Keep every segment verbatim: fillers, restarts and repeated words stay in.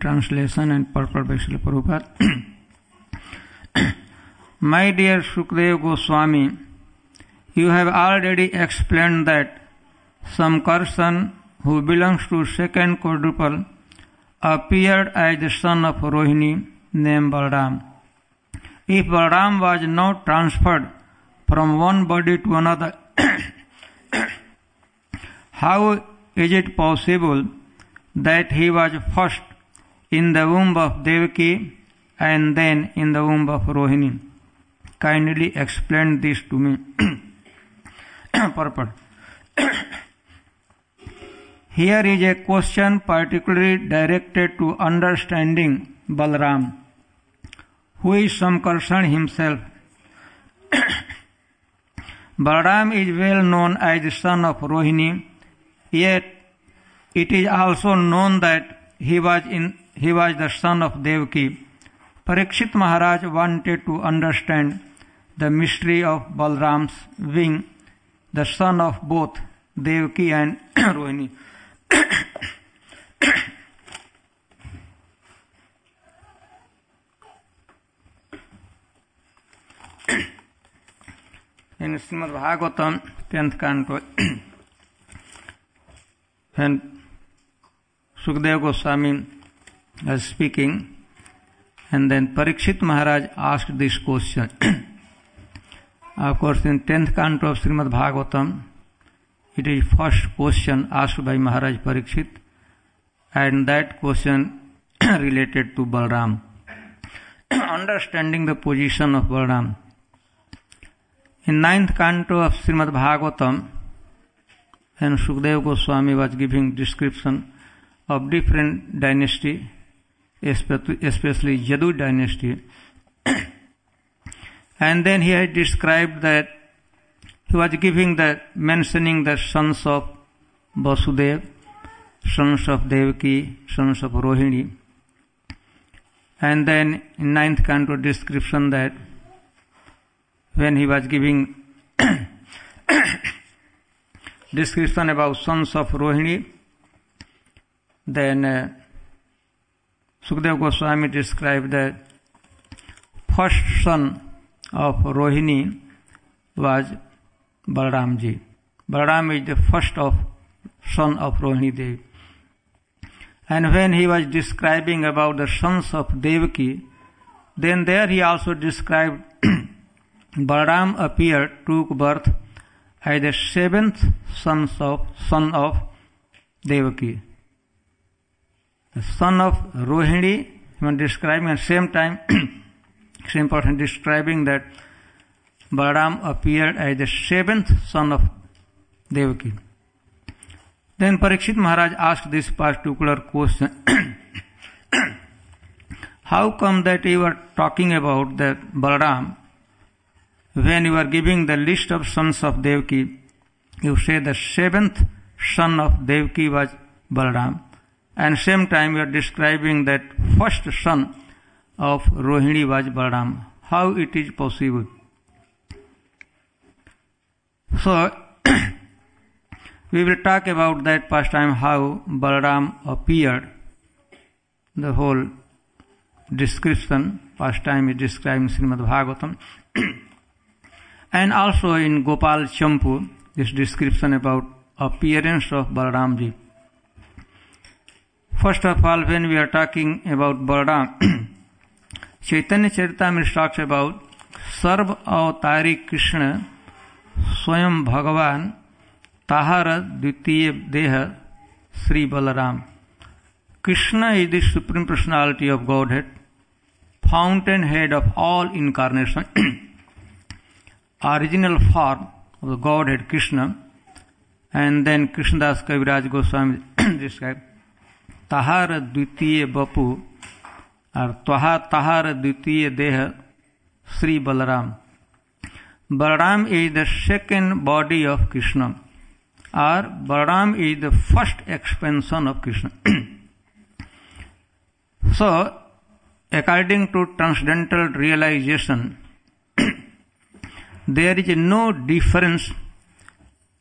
Translation and purport by Srila Prabhupada. My dear Shukdev Goswami, you have already explained that some person who belongs to second quadruple appeared as the son of Rohini named Balaram. If Balaram was not transferred from one body to another, how is it possible that he was first in the womb of Devaki and then in the womb of Rohini? Kindly explain this to me. Purport. Here is a question particularly directed to understanding Balaram, who is Sankarshan himself. Balaram is well known as the son of Rohini, yet it is also known that he was in he was the son of Devaki. Parikshit Maharaj wanted to understand the mystery of Balaram's being the son of both Devaki and Rohini. In Srimad Bhagavatam, tenth canto, when Sukadeva Goswami was speaking, and then Parikshit Maharaj asked this question. Of course, in tenth canto of Srimad Bhagavatam, it is first question asked by Maharaj Parikshit, and that question related to Balaram. Understanding the position of Balaram. In ninth canto of Srimad Bhagavatam, when Sukadeva Goswami was giving description of different dynasty, especially Yadu dynasty, and then he had described that he was giving the mentioning the sons of Vasudeva, sons of Devaki, sons of Rohini, and then in ninth canto description that when he was giving description about sons of Rohini, then uh, Sukadeva Goswami described that first son of Rohini was Balaramji. Balaram is the first of son of Rohini Devi. And when he was describing about the sons of Devaki, then there he also described Balaram appeared, took birth as the seventh son of, son of Devaki. The son of Rohini, when describing at the same time, same person describing that Balaram appeared as the seventh son of Devaki. Then Parikshit Maharaj asked this particular question. How come that you are talking about that Balaram, when you are giving the list of sons of Devaki, you say the seventh son of Devaki was Balaram, and same time you are describing that first son of Rohini was Balaram. How it is possible? So, we will talk about that past time, how Balaram appeared. The whole description, past time is described in Srimad Bhagavatam. And also in Gopal Champu, this description about appearance of Balaramji. First of all, when we are talking about Balaram, Chaitanya Charitamrita talks about Sarv Avatari Krishna Swayam Bhagavan Tahara Dvitiya Deha Sri Balaram. Krishna is the Supreme Personality of Godhead, fountainhead of all incarnation, original form of the Godhead Krishna, and then Krishnadas Kaviraj Goswami described Tahara Dvitiya Bapu, or Twaha Tahara Dvitiya Deha Sri Balaram. Balaram is the second body of Krishna, or Balaram is the first expansion of Krishna. So, according to transcendental realization, there is no difference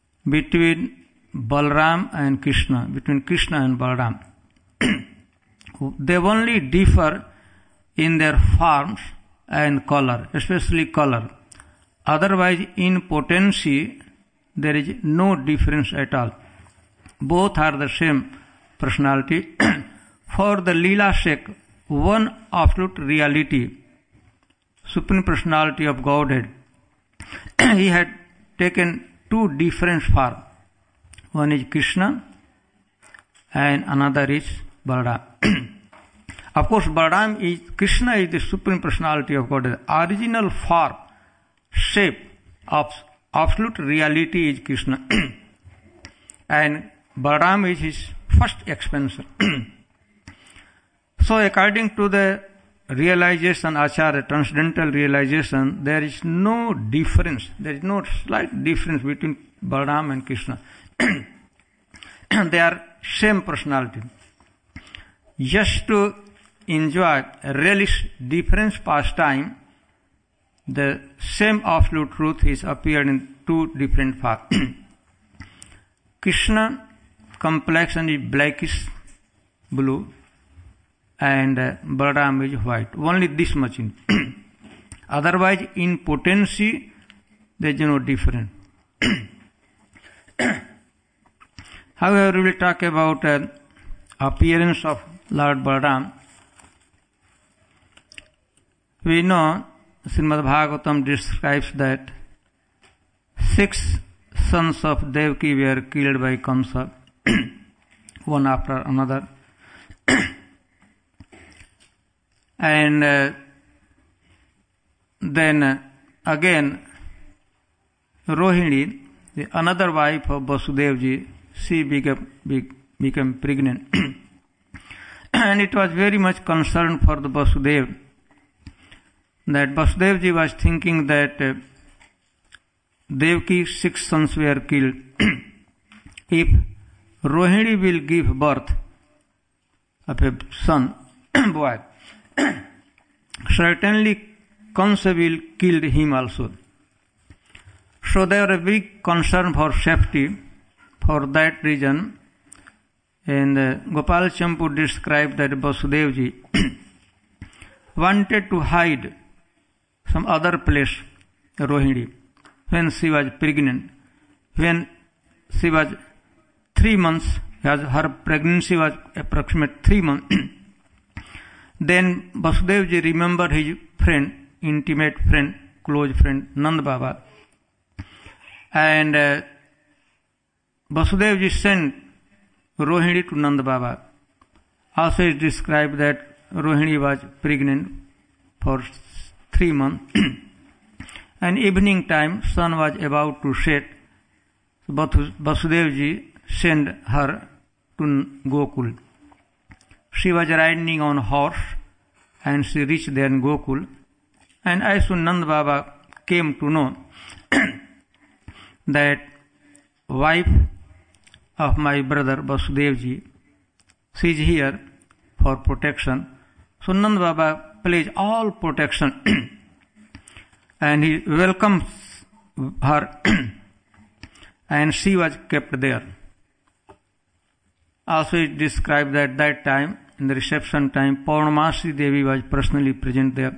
between Balaram and Krishna, between Krishna and Balaram. they only differ in their forms and color, especially color. Otherwise, in potency, there is no difference at all. Both are the same personality. For the Leela sake, one absolute reality, Supreme Personality of Godhead, he had taken two different forms. One is Krishna and another is Balaram. Of course, Balaram is, Krishna is the Supreme Personality of Godhead. Original form, shape of absolute reality is Krishna. And Balaram is his first expansion. So according to the realization, Acharya, transcendental realization, there is no difference, there is no slight difference between Balaram and Krishna. They are same personality. Just to enjoy, relish different pastime, the same absolute truth is appeared in two different forms. Krishna complexion is blackish blue and uh, Balaram is white. Only this much in. Otherwise, in potency, there is no difference. However, we will talk about uh, appearance of Lord Balaram. We know Srimad Bhagavatam describes that six sons of Devaki were killed by Kamsa, one after another. And uh, then uh, again, Rohini, the another wife of Vasudevji, she became, became pregnant. And it was very much concern for the Vasudev, that Vasudevji was thinking that uh, Devaki's six sons were killed. If Rohini will give birth of a son, boy, certainly Kamsa will kill him also. So there was a big concern for safety. For that reason, and uh, Gopal Champu described that Vasudevji wanted to hide some other place, Rohini, when she was pregnant. When she was three months, as her pregnancy was approximately three months, then Vasudevji remembered his friend, intimate friend, close friend, Nand Baba. And uh, Vasudevji sent Rohini to Nand Baba. Also it described that Rohini was pregnant for three months. And evening time, sun was about to set. So Vasudevji sent her to Gokul. She was riding on horse and she reached there in Gokul. And as soon Nand Baba came to know that wife of my brother Vasudevji, she is here for protection. So Nand Baba pledged all protection and he welcomes her and she was kept there. Also it described that that time, in the reception time, Purnamasi Devi was personally present there.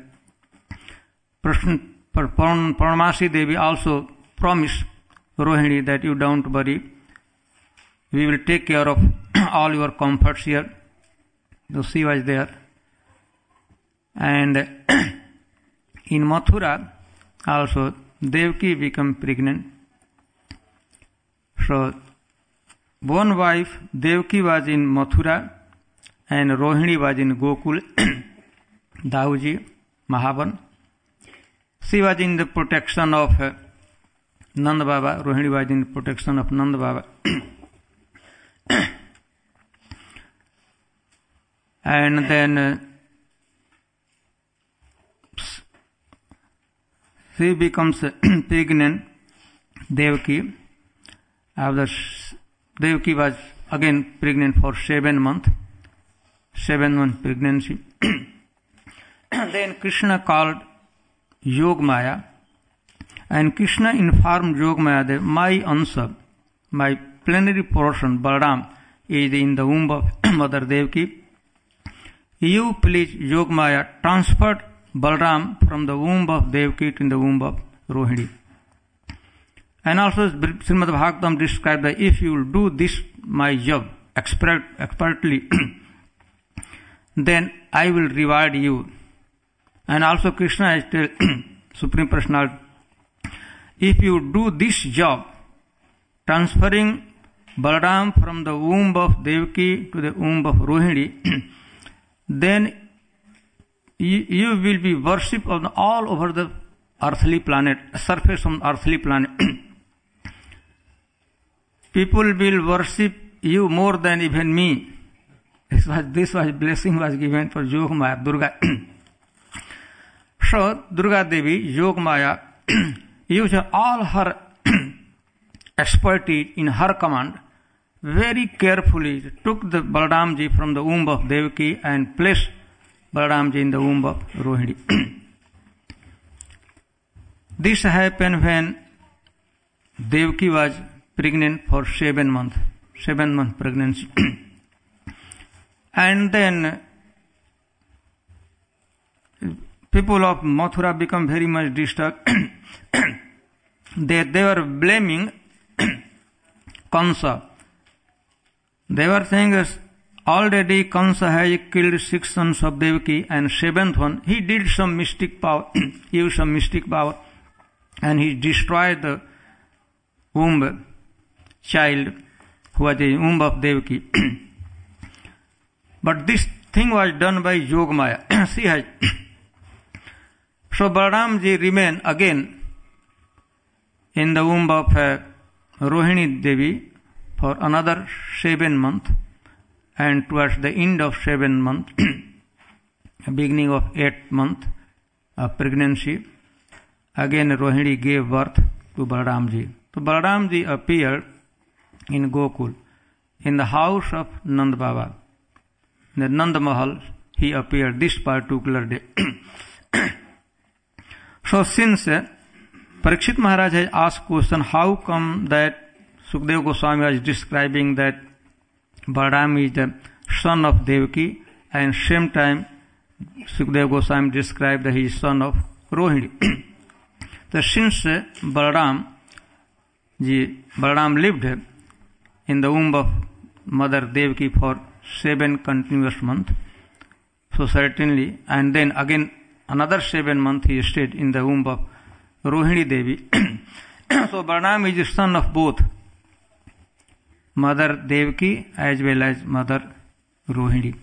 Purnamasi Devi also promised Rohini that you don't worry, we will take care of all your comforts here. So she was there. And in Mathura also Devaki became pregnant. So one wife, Devaki, was in Mathura and Rohini was in Gokul, Dauji, Mahavan. She was in the protection of uh, Nand Baba. Rohini was in the protection of Nand Baba. And then uh, she becomes pregnant, Devaki. After Devaki was again pregnant for seven months, seven month pregnancy. Then Krishna called Yogmaya, and Krishna informed Yogmaya that my answer, my plenary portion, Balaram, is in the womb of Mother Devaki. You, please, Yogamaya, transferred Balram from the womb of Devaki to the womb of Rohini. And also Srimad Bhagavatam describes that if you will do this, my job, expert, expertly, then I will reward you. And also Krishna has told Supreme Personality, if you do this job, transferring Balaram from the womb of Devaki to the womb of Rohini, then you, you will be worshipped on all over the earthly planet, surface of earthly planet. People will worship you more than even me. This was, this was blessing was given for Yogamaya, Durga. So, Durga Devi, Yogamaya, used all her expertise in her command, very carefully took the Balaramji from the womb of Devaki and placed Balaramji in the womb of Rohini. This happened when Devaki was pregnant for seven months, seven month pregnancy. And then people of Mathura become very much disturbed. they, they were blaming Kansa. They were saying that already Kansa has killed six sons of Devaki, and seventh one, he did some mystic power, used some mystic power, and he destroyed the womb child who was the womb of Devaki. But this thing was done by Yogamaya. See how. So Balaramji remained again in the womb of uh, Rohini Devi for another seven months, and towards the end of seven months, beginning of eighth month of pregnancy, again Rohini gave birth to Balaramji. So Balaramji appeared in Gokul, in the house of Nand Baba. In the Nand Mahal, he appeared this particular day. So since uh, Parikshit Maharaj has asked question, how come that Sukadeva Goswami was describing that Balaram is the son of Devaki, and same time Sukadeva Goswami described that he is son of Rohini. So since uh, Balaram, ji, Balaram lived in the womb of Mother Devaki for seven continuous months, so certainly, and then again another seven months he stayed in the womb of Rohini Devi. So Balaram is the son of both Mother Devaki as well as Mother Rohini.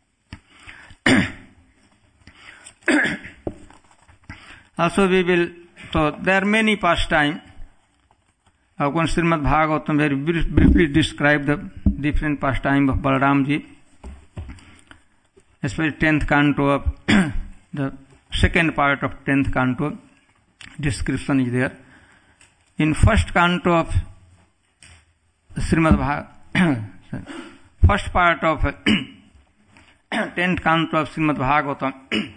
Also we will, so there are many pastimes. According to Srimad Bhagavatam, very briefly describe the different pastime of Balaramji, especially tenth canto of the second part of tenth canto, description is there. In first canto of Srimad Bhagavatam, first part of tenth canto of Srimad Bhagavatam,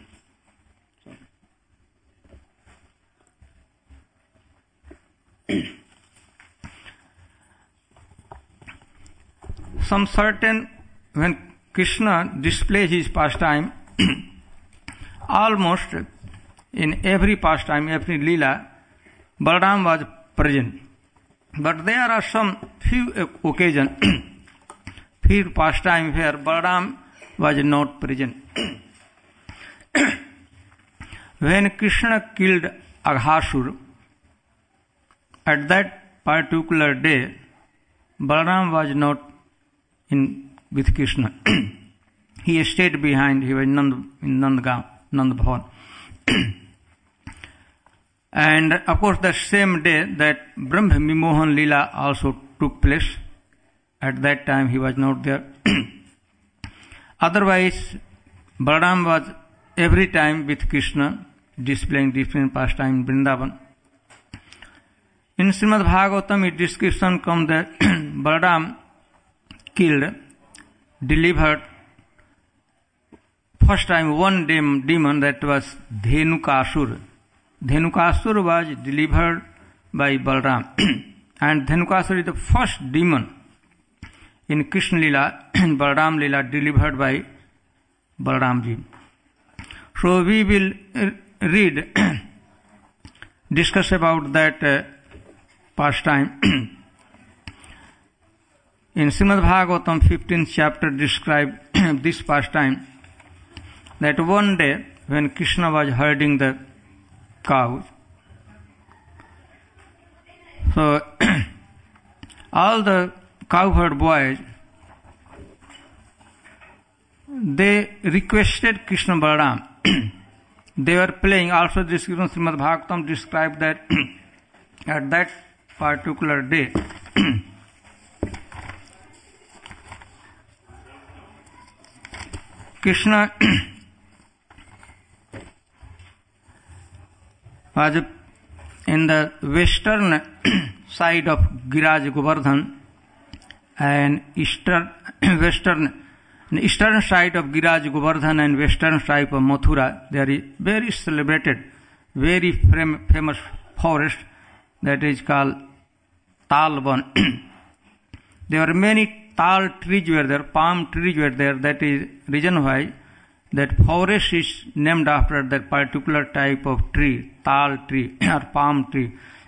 some certain, when Krishna displays his pastime, almost in every pastime, every lila, Balaram was present. But there are some few occasions, few pastime where Balaram was not present. When Krishna killed Aghasur, at that particular day, Balaram was not in with Krishna. He stayed behind. He was Nand, in Nandgaon, Nand Bhavan. And of course, the same day that Brahma Vimohan Lila also took place. At that time, he was not there. Otherwise, Balaram was every time with Krishna, displaying different pastime in Vrindavan. In Srimad Bhagavatam, it description comes that Balaram killed, delivered, first time one demon, that was Dhenukasur. Dhenukasur was delivered by Balaram. And Dhenukasur is the first demon in Krishna Lila, in Balaram Lila, delivered by Balaramji. So we will read, discuss about that uh, pastime. In Srimad Bhagavatam fifteenth chapter describe this pastime, that one day when Krishna was herding the cows, so all the cowherd boys, they requested Krishna Balaram. They were playing, also this Srimad Bhagavatam described that at that particular day, Krishna was in the western side of Giraj Govardhan and eastern western eastern side of Giraj Govardhan and western side of Mathura. There is very celebrated, very fam- famous forest that is called Talban. There were many tal trees were there, palm trees were there. That is reason why that forest is named after that particular type of tree, tal tree or palm tree.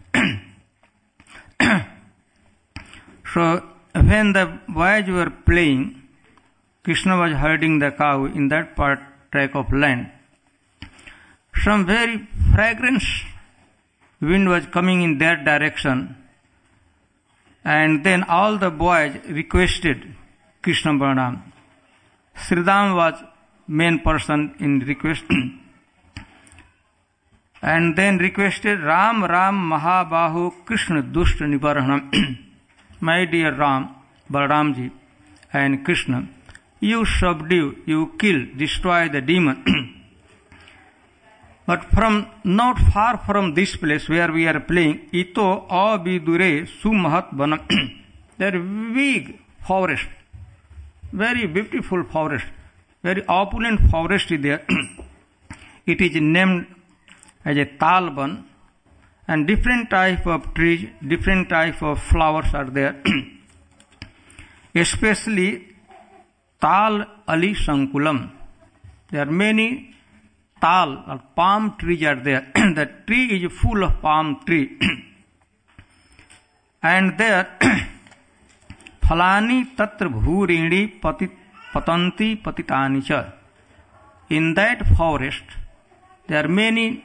So when the boys were playing, Krishna was herding the cow in that part tract of land. Some very fragrant wind was coming in that direction. And then all the boys requested Krishna Balaram. Sridham was main person in request. And then requested Ram Ram Mahabahu Krishna Dushta Nivaranam. My dear Ram, Balaramji and Krishna, you subdue, you kill, destroy the demon. But from not far from this place where we are playing, ito abidure sumahat banam. There is big forest, very beautiful forest, very opulent forest is there. It is named as a talban, and different type of trees, different type of flowers are there. Especially Tal Ali Sankulam. There are many tal or palm trees are there. The tree is full of palm tree. And there, Phalani Tatra Bhurini Patanti Patitani cha. In that forest, there are many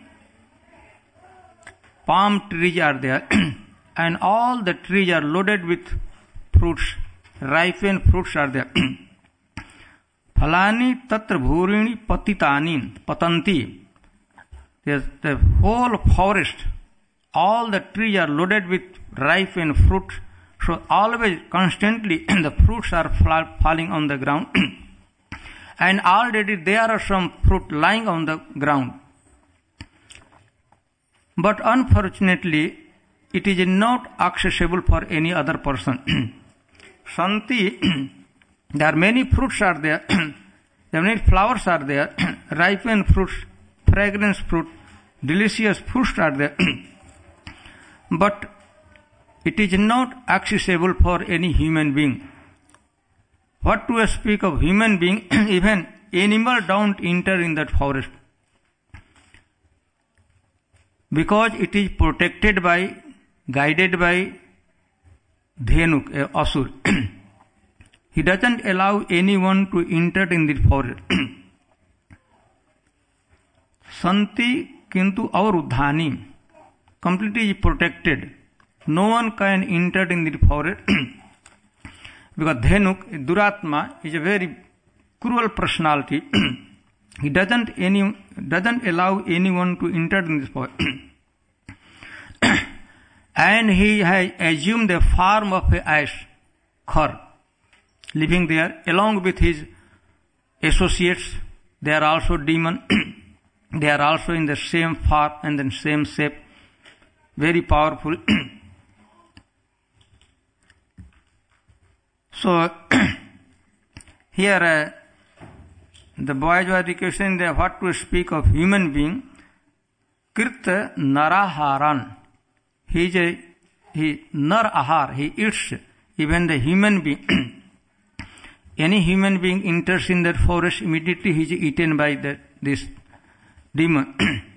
palm trees are there, and all the trees are loaded with fruits, ripened fruits are there. Phalani tatra bhurini patitani patanti. There's the whole forest, all the trees are loaded with ripened fruits. So always, constantly, the fruits are falling on the ground. And already there are some fruit lying on the ground. But unfortunately, it is not accessible for any other person. Santi, there are many fruits are there, there are many flowers are there, ripened fruits, fragrant fruit, delicious fruits are there. But it is not accessible for any human being. What to speak of human being, even animal don't enter in that forest. Because it is protected by, guided by Dhenuk, a Asur. He doesn't allow anyone to enter in the forest. Santi kintu aur udhani, completely protected. No one can enter in the forest. Because Dhenuk, Duratma, is a very cruel personality. He doesn't any doesn't allow anyone to enter in this forest. And he has assumed the form of a ash, Khar, living there along with his associates. They are also demon. They are also in the same form and the same shape. Very powerful. So here uh, the boys were requesting that what to speak of human being. Kirta Naraharan. He is a he nar ahar. He eats even the human being. any human being enters in that forest, immediately he is eaten by the, this demon.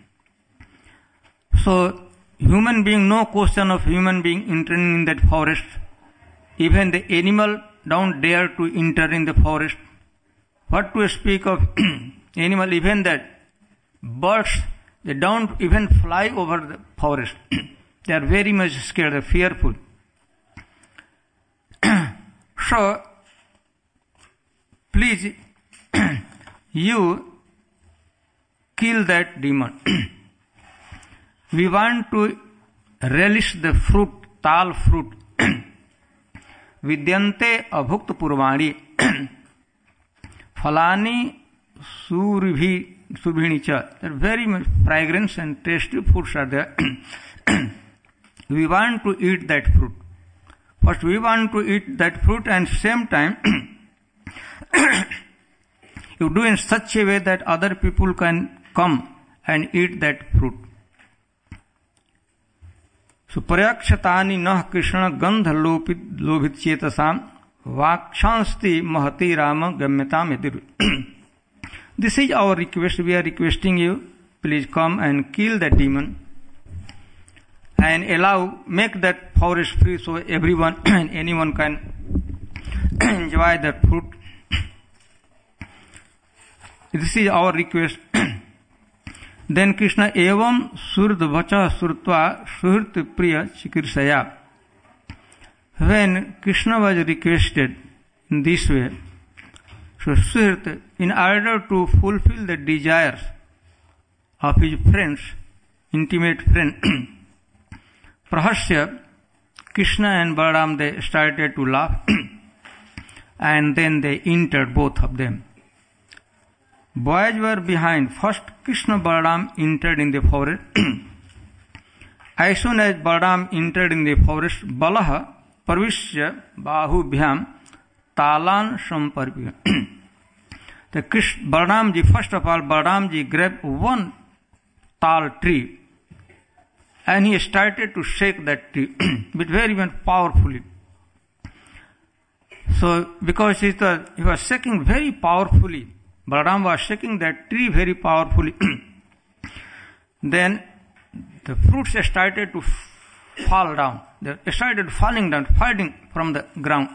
So, human being, no question of human being entering in that forest. Even the animal don't dare to enter in the forest. What to speak of animal, even that birds, they don't even fly over the forest. They are very much scared, they are fearful. So, please, you kill that demon. We want to relish the fruit, tal fruit. Vidyante abhukt purvani. Falani suribhi subhinicha. They are very much fragrant and tasty foods are there. We want to eat that fruit. First we want to eat that fruit, and same time you do in such a way that other people can come and eat that fruit. So prayakshatani nah krishna gandha lopit lobhit chetasam vakshansti mahati rama gamyatam edir. This is our request. We are requesting you, please come and kill that demon and allow, make that forest free so everyone and anyone can enjoy that fruit. This is our request. Then Krishna evam surdvacha surtva suhrt priya chikirsaya. When Krishna was requested in this way, so Suhrt, in order to fulfill the desires of his friends, intimate friend, Prahasya, Krishna and Balaram, they started to laugh and then they entered, both of them. Boys were behind. First Krishna Balaram entered in the forest. As soon as Balaram entered in the forest, Balaha Parvishya Bahubhyam Talan Samparpya. The Krishna, Balaramji, first of all, Balaramji grabbed one tall tree and he started to shake that tree, but very much powerfully. So, because he was, he was shaking very powerfully, Balaram was shaking that tree very powerfully. Then the fruits started to fall down. They started falling down, falling from the ground.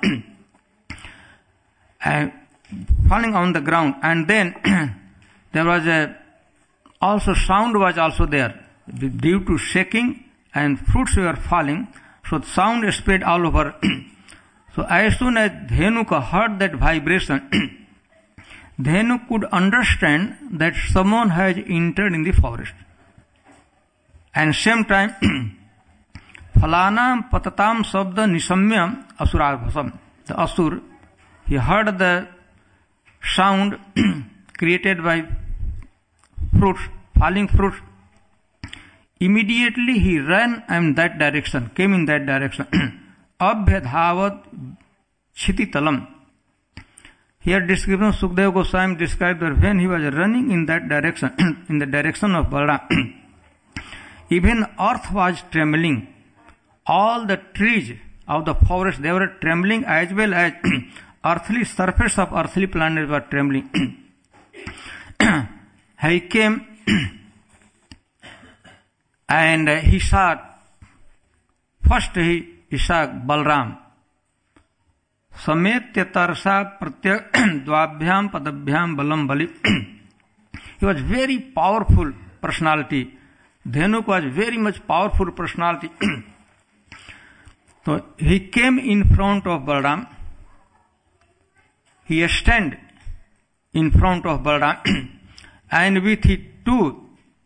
And falling on the ground. And then there was a, also sound was also there. Due to shaking and fruits were falling, so sound spread all over. So as soon as Dhenuka heard that vibration, Dhenu could understand that someone has entered in the forest. And same time, Phalanam patatam sabda nisamyam asurabhasam. The asur, he heard the sound created by fruits, falling fruits. Immediately he ran in that direction, came in that direction. Abhyadhavat chititalam. Here description Sukadeva Goswami described that when he was running in that direction, in the direction of Balaram, even earth was trembling. All the trees of the forest, they were trembling, as well as earthly surface of earthly planets were trembling. He came and he saw, first he, he saw Balaram. Sametya tarsa pratyak dvabhyam padabhyam balam bali. He was very powerful personality. Dhenuk was very much powerful personality. So he came in front of Balaram. He stand in front of Balaram and with his two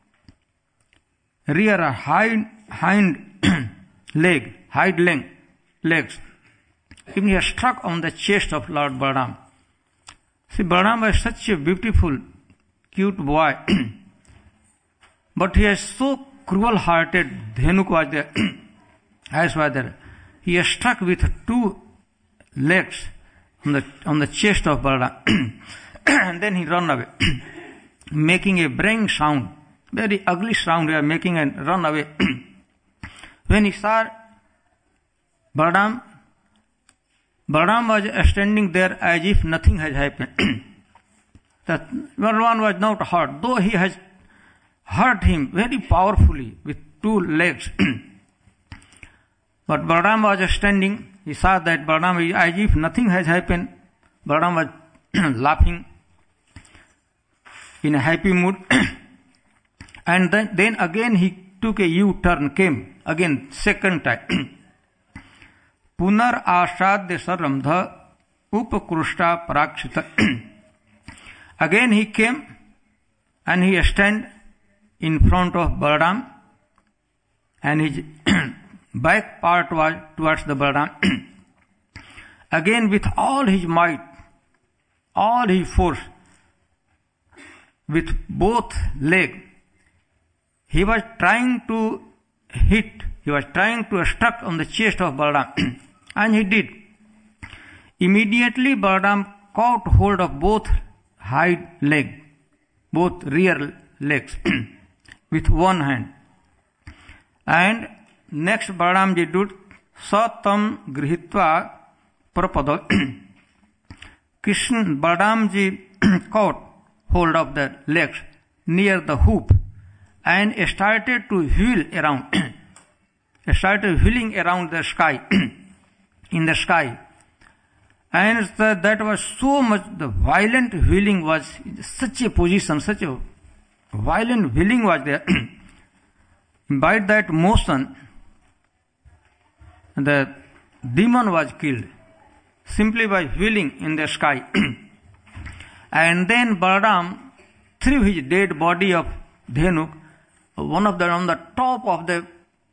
rear hind, hind leg, hind leg, legs, even he struck on the chest of Lord Balaram. See, Balaram was such a beautiful, cute boy, but he is so cruel-hearted. Dhenuk was there, as was there. He struck with two legs on the on the chest of Balaram, and then he ran away, making a braying sound, very ugly sound. He was making and run away. When he saw Balaram, Balaram was standing there as if nothing had happened. That Balaram was not hurt, though he has hurt him very powerfully with two legs. But Balaram was standing. He saw that Balaram is as if nothing has happened. Balaram was laughing in a happy mood. And then, then again he took a U-turn, came again second time. Punar asadya saramdha upakrushta parakshita. Again he came and he stand in front of Balaram, and his back part was towards the Balaram. Again with all his might, all his force, with both legs, he was trying to hit, he was trying to struck on the chest of Balaram. And he did. Immediately Balaram caught hold of both hind leg, both rear legs, with one hand. And next Balaram ji did satam grihitva prapada. Krishna Balaram ji caught hold of the legs near the hoop and started to wheel around, started wheeling around the sky, in the sky. And the, that was so much, the violent wheeling was, such a position, such a violent wheeling was there. By that motion, the demon was killed, simply by wheeling in the sky. And then Balaram threw his dead body of Dhenuk, one of them on the top of the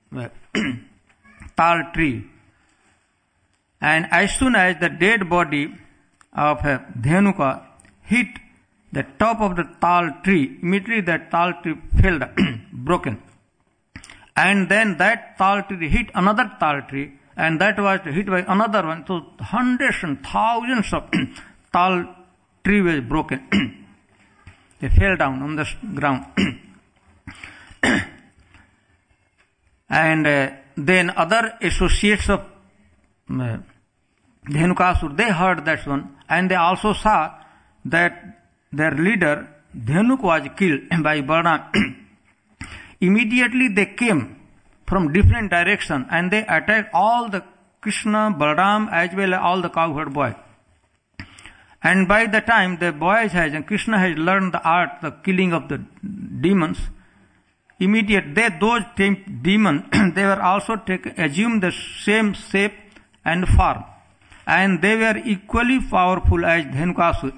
tal tree. And as soon as the dead body of Dhenuka hit the top of the tal tree, immediately that tal tree fell down, broken. And then that tal tree hit another tal tree, and that was hit by another one. So hundreds and thousands of tal tree was broken. They fell down on the ground. And uh, then other associates of uh, Dhenukasur, they heard that one, and they also saw that their leader Dhenuk was killed by Balaram. Immediately they came from different directions and they attacked all the Krishna, Balaram, as well as all the cowherd boys. And by the time the boys has, and Krishna has learned the art, the killing of the demons, immediate, they, those demons, they were also taken, assumed the same shape and form. And they were equally powerful as Dhenukasur.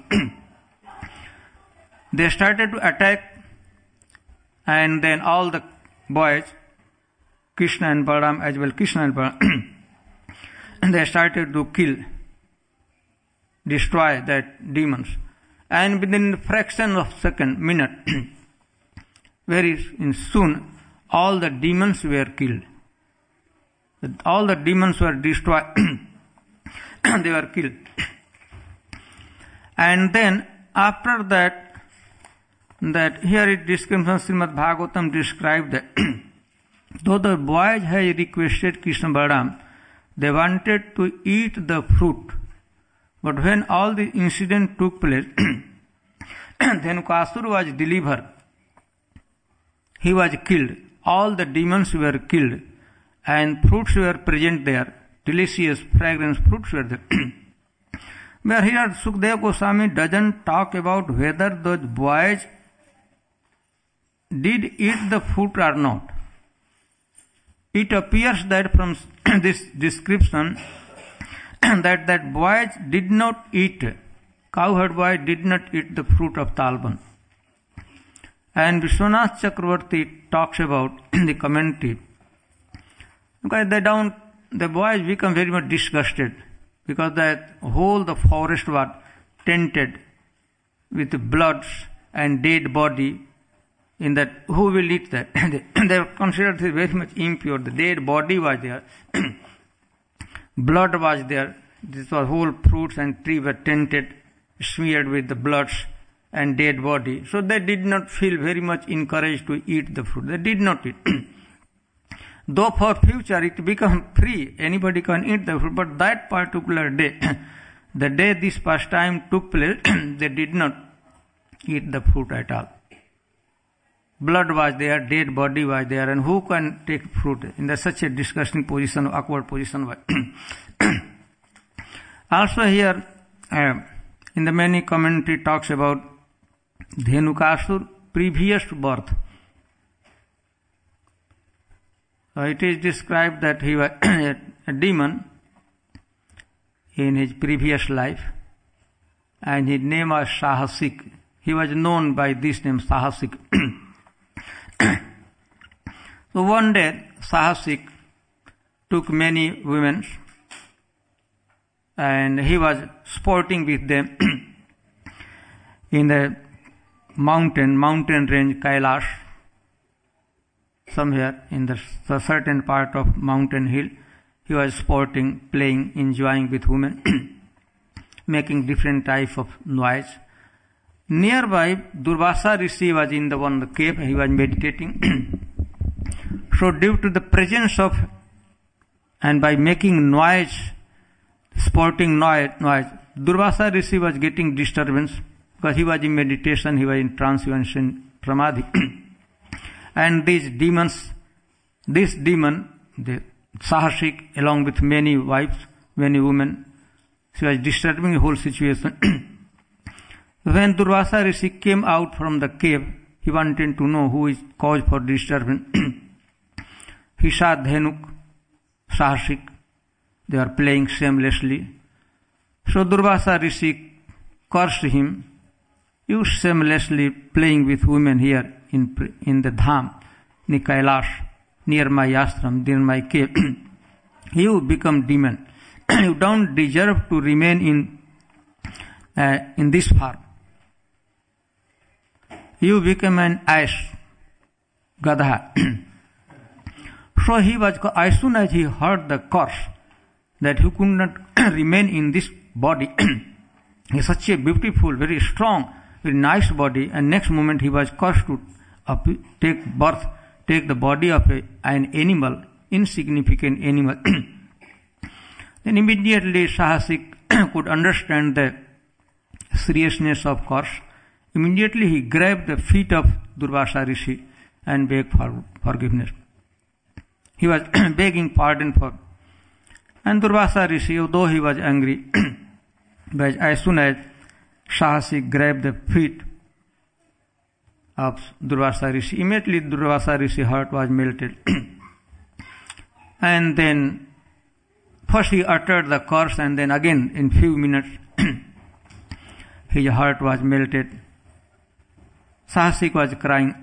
They started to attack, and then all the boys, Krishna and Balaram, as well Krishna and Balaram, they started to kill, destroy that demons. And within a fraction of second, minute, very soon, all the demons were killed. All the demons were destroyed. They were killed. And then, after that, that here it describes, Srimad Bhagavatam described that though the boys had requested Krishna Balaram, they wanted to eat the fruit. But when all the incident took place, Dhenukasur was delivered. He was killed. All the demons were killed. And fruits were present there. Delicious, fragrant fruits were there. But here Sukadeva Goswami doesn't talk about whether those boys did eat the fruit or not. It appears that from this description that that boys did not eat, cowherd boy did not eat the fruit of Talban. And Vishwanath Chakravarti talks about in the commentary, because they don't, the boys become very much disgusted because that whole the forest was tainted with bloods and dead body. In that, who will eat that? They were considered very much impure. The dead body was there, blood was there. This was whole fruits and tree were tainted, smeared with the bloods and dead body. So they did not feel very much encouraged to eat the fruit. They did not eat. Though for future it become free, anybody can eat the fruit, but that particular day, the day this pastime took place, they did not eat the fruit at all. Blood was there, dead body was there, and who can take fruit in the, such a disgusting position, awkward position? Also here, uh, in the many commentary talks about Dhenukasur previous birth. So it is described that he was a demon in his previous life, and his name was Sahasik. He was known by this name, Sahasik. So one day, Sahasik took many women, and he was sporting with them in the mountain, mountain range Kailash, somewhere in the, the certain part of mountain hill. He was sporting, playing, enjoying with women, making different type of noise. Nearby, Durvasa Rishi was in the one the cave. He was meditating. So due to the presence of, and by making noise, sporting noise, noise, Durvasa Rishi was getting disturbance because he was in meditation, he was in trance, he was in Pramadhi. And these demons, this demon, the Sahasik, along with many wives, many women, she was disturbing the whole situation. When Durvasa Rishi came out from the cave, he wanted to know who is cause for disturbance. He saw Dhenuk, Sahasik, they are playing shamelessly. So Durvasa Rishi cursed him, you shamelessly playing with women here in in the Dham, in Kailash, near my ashram, near my cave. You become demon. You don't deserve to remain in uh, in this form. You become an ash, Gadha. So he was, as soon as he heard the curse, that he could not remain in this body, he's such a beautiful, very strong, very nice body, and next moment he was cursed to uh, take birth, take the body of a, an animal, insignificant animal. Then immediately Sahasik could understand the seriousness of curse. Immediately he grabbed the feet of Durvasa Rishi and begged for forgiveness. He was begging pardon for. And Durvasa Rishi, although he was angry, but as soon as Sahasik grabbed the feet of Durvasa Rishi, immediately Durvasa Rishi's heart was melted. And then first he uttered the curse, and then again in few minutes his heart was melted. Sahasik was crying.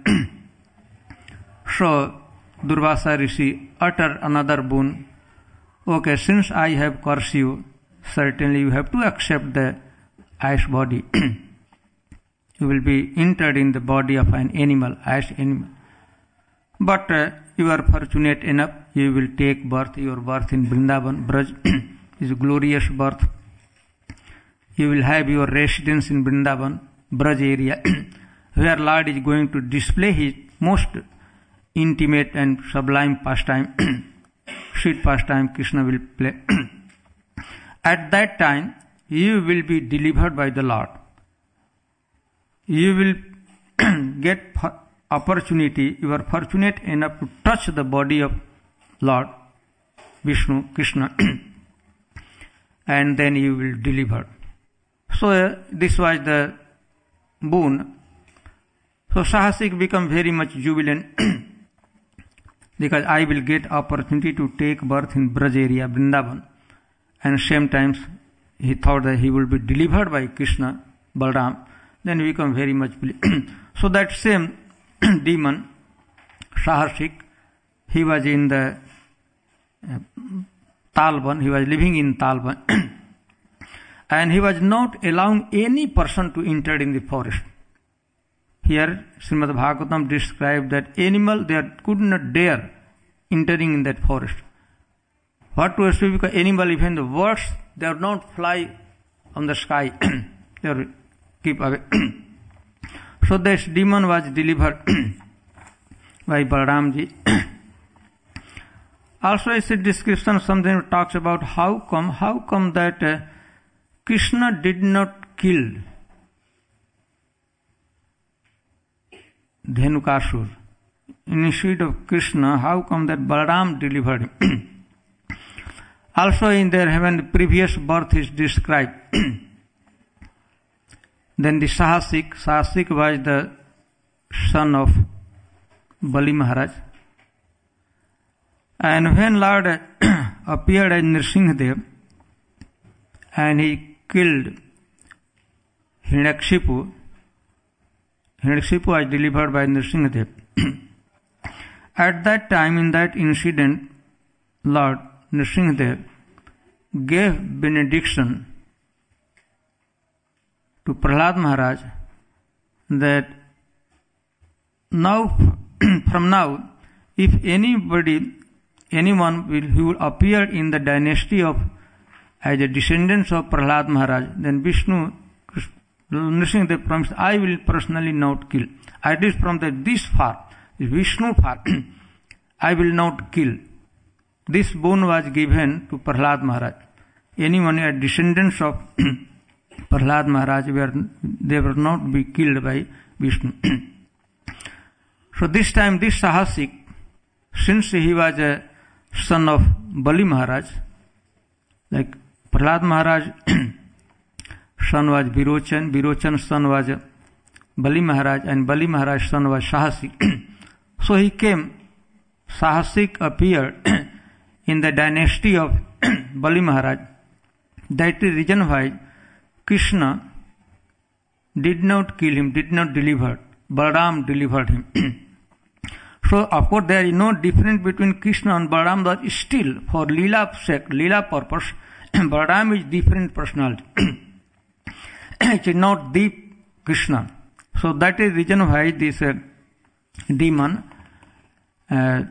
So Durvasa Rishi uttered another boon. Okay, since I have cursed you, certainly you have to accept the ash body. You will be entered in the body of an animal, ash animal. But uh, you are fortunate enough, you will take birth, your birth in Vrindavan, Braj, is a glorious birth. You will have your residence in Vrindavan, Braj area, where Lord is going to display his most intimate and sublime pastime, sweet pastime Krishna will play. At that time, you will be delivered by the Lord. You will get opportunity, you are fortunate enough to touch the body of Lord Vishnu, Krishna, and then you will deliver. So uh, this was the boon. So Sahasik become very much jubilant because I will get opportunity to take birth in Braj area, Vrindavan, and same times he thought that he will be delivered by Krishna, Balram. Then we become very much. So that same demon, Sahasik, he was in the uh, Talban, he was living in Talban, and he was not allowing any person to enter in the forest. Here, Srimad Bhagavatam described that animal, they could not dare entering in that forest. What to assume, because animal, even the birds, they are not fly on the sky. They are keep away. So this demon was delivered by Balaramji. Also, it's a description, something that talks about how come, how come that uh, Krishna did not kill Dhenukasur. Instead of Krishna, how come that Balaram delivered him? Also, in their heaven, the previous birth is described. Then the Sahasik, Sahasik was the son of Bali Maharaj. And when Lord appeared as Nrsimhadev and he killed Hiranyakashipu, Hiranyakashipu was delivered by Nrsimhadev. At that time, in that incident, Lord Nrsimhadev gave benediction to Prahlad Maharaj that now, from now, if anybody, anyone will, who will appear in the dynasty of as a descendants of Prahlad Maharaj, then Vishnu, Nrsimhadev promised, I will personally not kill. At least from the, this far, Vishnu far, I will not kill. This boon was given to Prahlad Maharaj. Anyone a descendants of Prahlad Maharaj, were, they will not be killed by Vishnu. So this time, this Sahasik, since he was a son of Bali Maharaj, like Prahlad Maharaj son was Virochan, Virochan's son was Bali Maharaj, and Bali Maharaj's son was Sahasik. So he came, Sahasik appeared in the dynasty of Bali Maharaj. That is the reason why Krishna did not kill him, did not deliver. Balaram delivered him. So, of course, there is no difference between Krishna and Balaram, but still, for Leela sake, Leela purpose, Balaram is different personality. It is not the Krishna. So, that is the reason why this uh, demon, uh,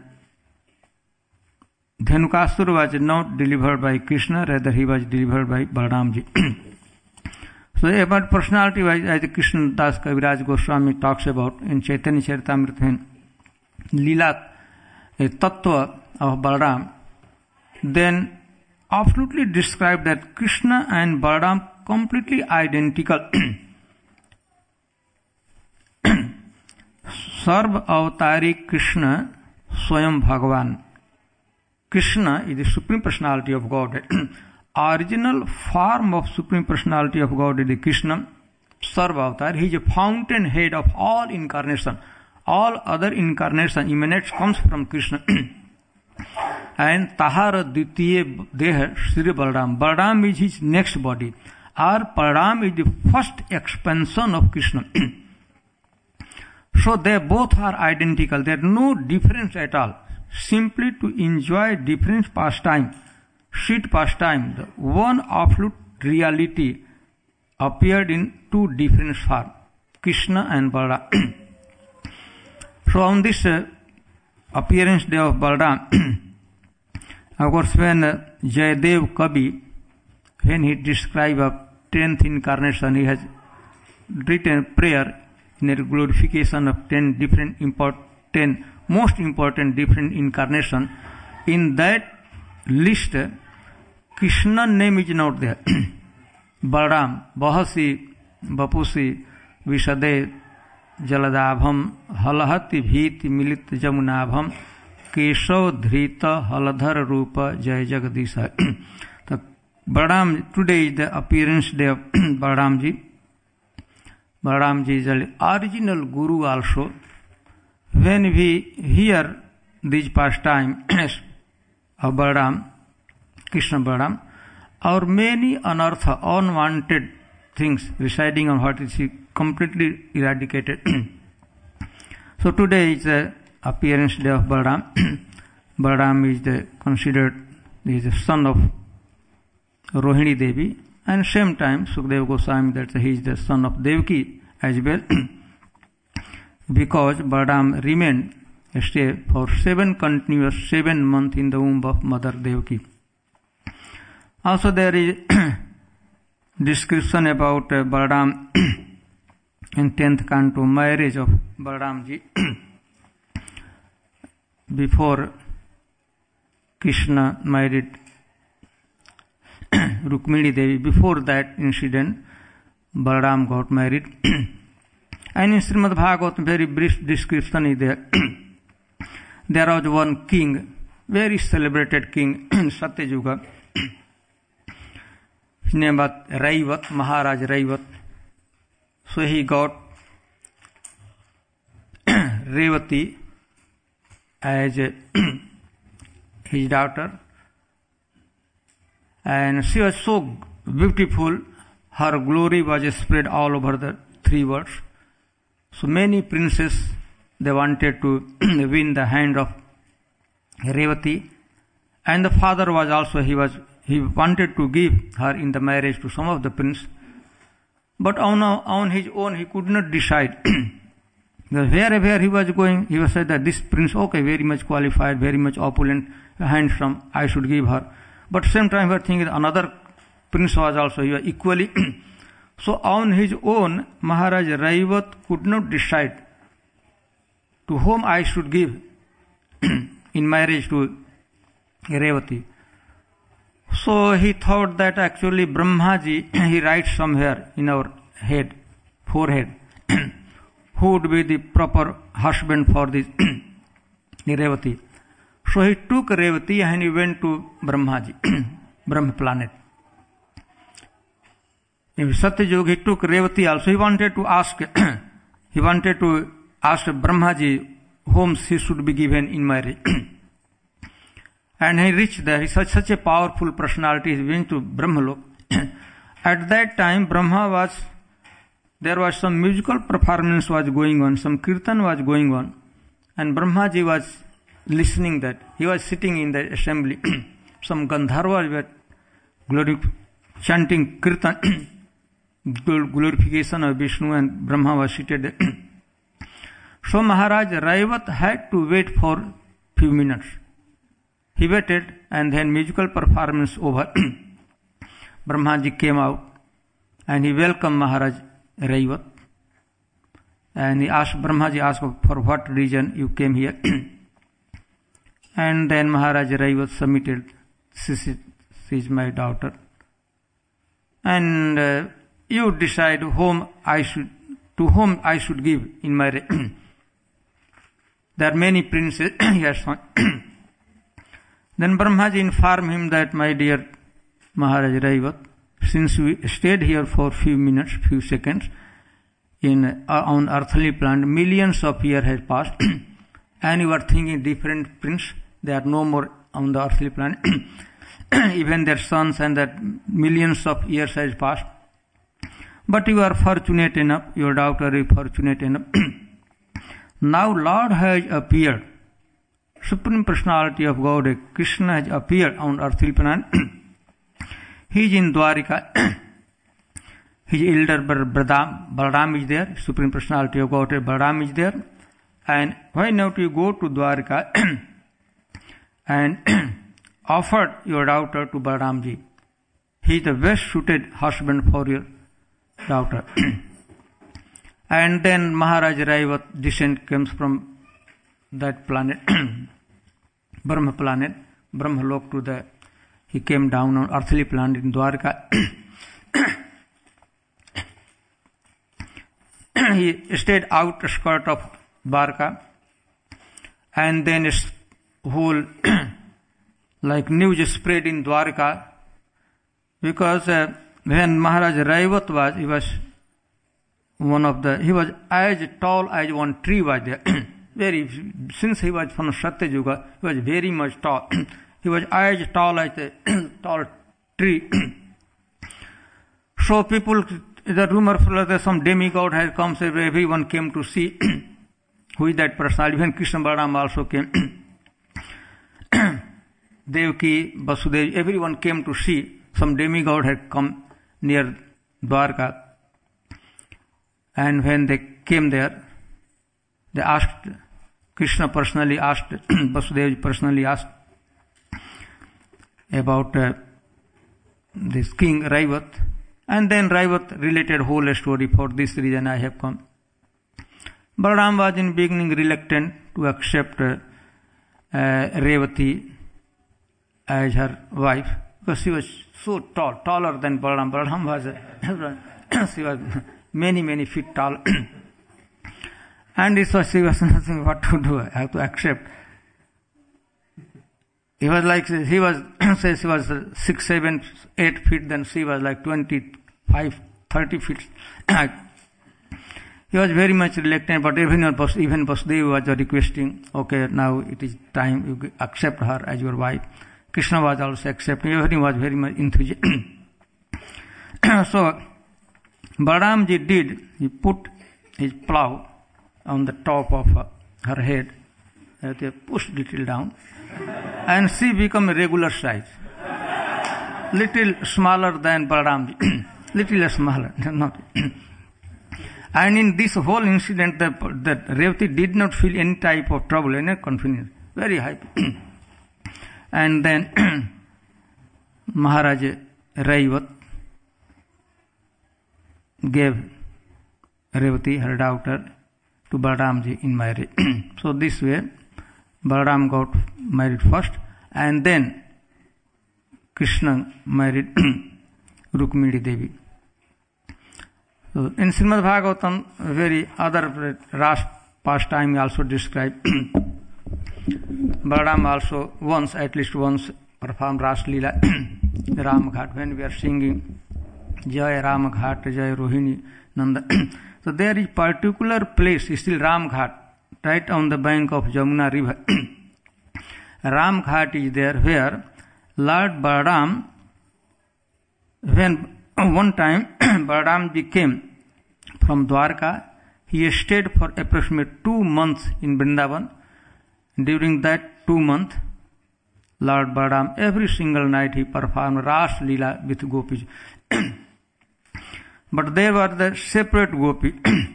Dhenukasur, was not delivered by Krishna, rather he was delivered by Balaramji. So, about personality wise, as Krishna Das Kaviraj Goswami talks about in Chaitanya Charitamrita, when Leela, a tattva of Balaram, then absolutely described that Krishna and Balaram completely identical. Sarv Avatari Krishna Swayam Bhagavan. Krishna is the Supreme Personality of God. Original form of Supreme Personality of God is the Krishna, Sarva Avatar. He is a fountainhead of all incarnation. All other incarnation emanates, comes from Krishna. And Tahara Dvitiya Deha Sri Balaram. Balaram is his next body. Or Balaram is the first expansion of Krishna. So they both are identical. There is no difference at all. Simply to enjoy different pastime, sweet pastime, the one absolute reality appeared in two different forms, Krishna and Balaram. So on this uh, appearance day of Balaram, of course, when uh, Jayadev Kavi, when he described a tenth incarnation, he has written prayer in a glorification of ten different important, ten most important different incarnation. In that list, uh, Krishna name is not there. Balaram, Bahasi, Bapusi, Vishade, Jaladabham, Halahati Bhiti Milit Jamunabham, Keshav Dhrita Haladhar Rupa Jai Jagadisha. The Balaram, today is the appearance day of Balaramji. Balaramji is the original Guru also. When we hear these pastime of Balaram, Krishna Balaram, or many anartha, unwanted things residing on heart is completely eradicated. So today is the appearance day of Balaram. Balaram is the considered is the son of Rohini Devi, and same time Sukadeva Goswami that he is the son of Devaki as well, because Balaram remained stay for seven continuous seven months in the womb of Mother Devaki. Also there is description about uh, Balaram in tenth canto, marriage of Balaramji before Krishna married Rukmini Devi. Before that incident, Balaram got married. And in Srimad Bhagavatam, very brief description is there. There was one king, very celebrated king in Satyayuga. His name was Raivat, Maharaj Raivat. So he got Revati as his daughter. And she was so beautiful, her glory was spread all over the three worlds. So many princes, they wanted to win the hand of Revati. And the father was also, he was, he wanted to give her in the marriage to some of the prince. But on, on his own, he could not decide. Wherever he was going, he was said that this prince, okay, very much qualified, very much opulent, handsome, I should give her. But same time, he was thinking another prince was also, he was equally. So on his own, Maharaj Raivat could not decide to whom I should give in marriage to Revati. So he thought that actually Brahmaji, he writes somewhere in our head, forehead, who would be the proper husband for this Revati. So he took Revati and he went to Brahmaji, Brahma planet. In Satyayuga, he took Revati also. He wanted to ask, he wanted to ask Brahmaji whom she should be given in marriage. And he reached there. He's such, such a powerful personality. He went to Brahmalok. At that time, Brahma was, there was some musical performance was going on, some kirtan was going on. And Brahmaji was listening that. He was sitting in the assembly. Some Gandharvas were glory, chanting kirtan, glorification of Vishnu, and Brahma was seated there. So Maharaj Raivat had to wait for few minutes. He waited, and then musical performance over. Brahmaji came out and he welcomed Maharaj Raivat. And he asked, Brahmaji asked, for what reason you came here? And then Maharaj Raivat submitted, she is my daughter. And uh, you decide whom I should, to whom I should give in marriage. There are many princes. Yes. Then Brahmaji informed him that, my dear Maharaj Raivat, since we stayed here for few minutes, few seconds, in uh, on earthly planet, millions of years has passed, and you are thinking different prince, they are no more on the earthly planet. Even their sons and that millions of years has passed. But you are fortunate enough, your daughter is fortunate enough. Now Lord has appeared. Supreme Personality of God, Krishna, has appeared on earthly planet. He is in Dwarika. His elder brother Balaram is there. Supreme Personality of God, Balaram is there. And why not you go to Dwarika and offered your daughter to Balaramji? He is the best suited husband for your daughter. And then Maharaj Raivat descent comes from that planet, Brahma planet, Brahmalok to the, he came down on earthly planet in Dwarka. He stayed outskirt of Dwarka, and then his whole like news spread in Dwarka, because uh, when Maharaj Raivat was, he was one of the, he was as tall as one tree was there. Very, since he was from Satyayuga, he was very much tall. He was as tall as a tall tree. So people, the rumor flows that some demigod has come, so everyone came to see who is that personality. Even Krishna Balaram also came. Devaki, Vasudev, everyone came to see. Some demigod had come near Dwarka. And when they came there, they asked, Krishna personally asked, Vasudev personally asked about uh, this king Raivat. And then Raivat related whole story. For this reason I have come. Balaram was in beginning reluctant to accept uh, uh, Revati as her wife, because she was so tall, taller than Balaram. Balaram was, she was many, many feet tall. And so she was nothing what to do. I have to accept. He was like, he was, say she was six, seven, eight feet, then she was like twenty-five, thirty feet. He was very much reluctant, but even, even Vasudeva was requesting, okay, now it is time you accept her as your wife. Krishna was also accepting, everything was very much enthusiastic. So, Balaramji did, he put his plow on the top of her head, and they pushed little down, and she became a regular size. Little smaller than Balaramji, little smaller, not. And in this whole incident, that Revati did not feel any type of trouble, any confidence, very happy. And then Maharaj Raivat gave Revati, her daughter, to Balaramji in marriage. So this way, Balaram got married first, and then Krishna married Rukmini Devi. So in Srimad Bhagavatam, very other Ras pastime also described. Balaram also once, at least once, performed Ras Leela, Ram Ghat, when we are singing Jai Ram Ghat, Jai Rohini Nanda. So there is particular place, still Ram Ghat, right on the bank of Jamuna river. Ram Ghat is there where Lord Balaram, when one time Balaram came from Dwarka, he stayed for approximately two months in Vrindavan. During that two months, Lord Balaram, every single night he performed Ras Leela with gopis. But they were the separate gopi.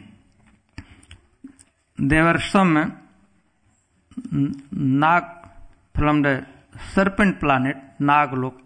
There were some Nag from the serpent planet, Naglok.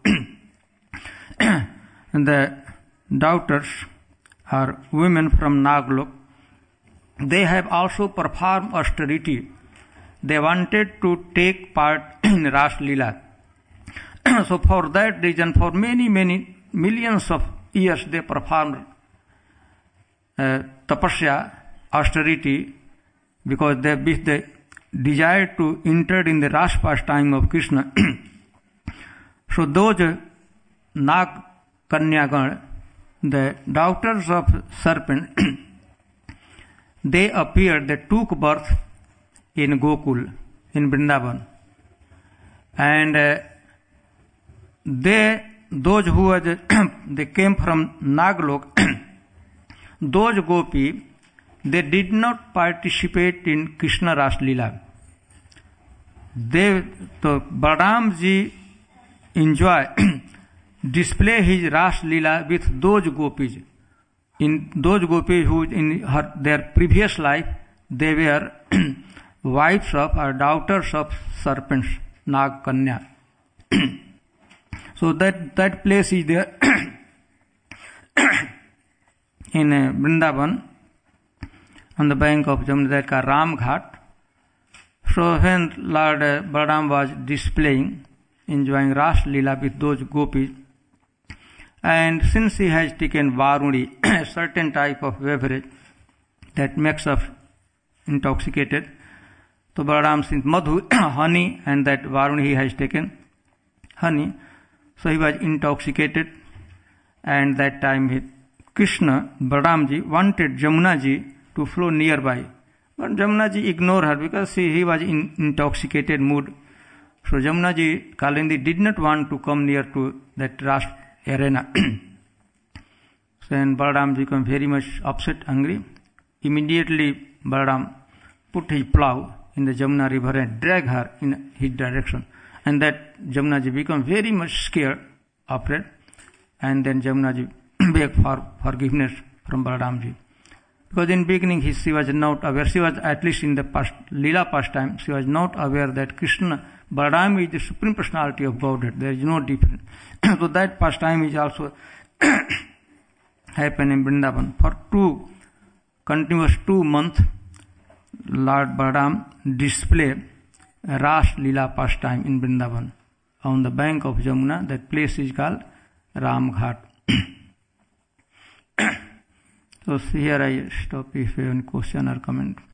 And the daughters are women from Naglok. They have also performed austerity. They wanted to take part in Ras Leela. So for that reason, for many, many millions of years, they performed uh, tapasya, austerity, because they, they desired to enter in the Ras pastime of Krishna. So those Nag Kanyagan, the daughters of serpent, they appeared, they took birth in Gokul, in Vrindavan. And uh, they, those who were, they came from Naglok, those gopi, they did not participate in Krishna Ras Leela. They, so Balaramji enjoy, display his Ras Leela with those gopis. In those gopis who in her, their previous life, they were wives of or daughters of serpents, Nag Kanya. So that, that place is there in uh, Vrindavan, on the bank of Jamuna, that called Ram Ghat. So when Lord uh, Balaram was displaying, enjoying Ras Leela with those gopis, and since he has taken Varuni, a certain type of beverage that makes us intoxicated, so Balaram since Madhu, honey, and that Varuni he has taken honey, so he was intoxicated, and that time he, Krishna, Balaramji, wanted Jamunaji to flow nearby. But Jamunaji ignored her because she, he was in intoxicated mood. So Jamunaji, Kalindi, did not want to come near to that Ras arena. So then Balaram became very much upset, angry. Immediately Balaram put his plow in the Jamuna river and dragged her in his direction. And that Jamunaji became very much scared, afraid. And then Jamunaji begged for forgiveness from Balaramji. Because in beginning he, she was not aware, she was at least in the past, Leela pastime, she was not aware that Krishna, Balaram is the Supreme Personality of Godhead. There is no difference. So that pastime is also happened in Vrindavan. For two, continuous two months, Lord Balaram displayed Ras Leela pastime in Vrindavan on the bank of Jamuna. That place is called Ramghat. So here I stop if you have any question or comment.